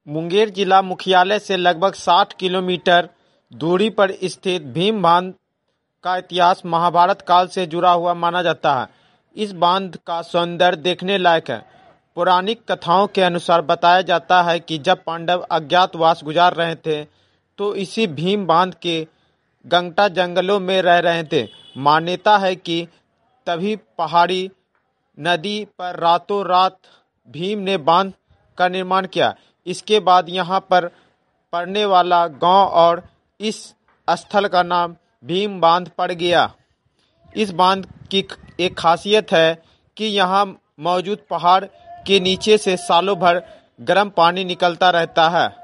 मुंगेर जिला मुख्यालय से लगभग 60 किलोमीटर दूरी पर स्थित भीम बांध का इतिहास महाभारत काल से जुड़ा हुआ माना जाता है। इस बांध का सौंदर्य देखने लायक है। पौराणिक कथाओं के अनुसार बताया जाता है कि जब पांडव अज्ञातवास गुजार रहे थे तो इसी भीम बांध के गंगटा जंगलों में रह रहे थे। मान्यता है कि तभी पहाड़ी नदी पर रातों रात भीम ने बांध का निर्माण किया। इसके बाद यहाँ पर पड़ने वाला गांव और इस स्थल का नाम भीम बांध पड़ गया। इस बांध की एक खासियत है कि यहाँ मौजूद पहाड़ के नीचे से सालों भर गर्म पानी निकलता रहता है।